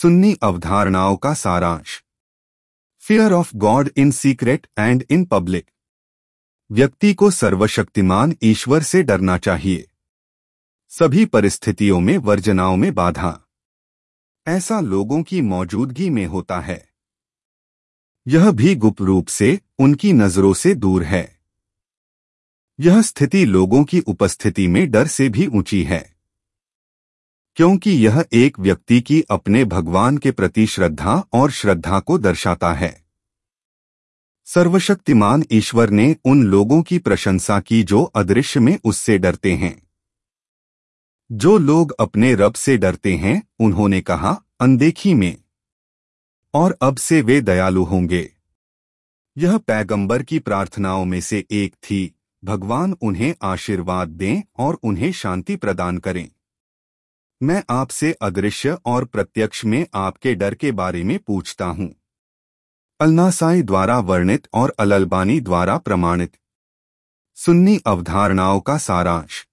सुन्नी अवधारणाओं का सारांश। Fear of God in secret and in public. व्यक्ति को सर्वशक्तिमान ईश्वर से डरना चाहिए, सभी परिस्थितियों में वर्जनाओं में बाधा। ऐसा लोगों की मौजूदगी में होता है, यह भी गुप्त रूप से उनकी नजरों से दूर है। यह स्थिति लोगों की उपस्थिति में डर से भी ऊंची है, क्योंकि यह एक व्यक्ति की अपने भगवान के प्रति श्रद्धा और श्रद्धा को दर्शाता है। सर्वशक्तिमान ईश्वर ने उन लोगों की प्रशंसा की जो अदृश्य में उससे डरते हैं। जो लोग अपने रब से डरते हैं, उन्होंने कहा, अनदेखी में, और अब से वे दयालु होंगे। यह पैगंबर की प्रार्थनाओं में से एक थी, भगवान उन्हें आशीर्वाद दें और उन्हें शांति प्रदान करें। मैं आपसे अदृश्य और प्रत्यक्ष में आपके डर के बारे में पूछता हूँ। अल-नासाई द्वारा वर्णित और अल-अल्बानी द्वारा प्रमाणित। सुन्नी अवधारणाओं का सारांश।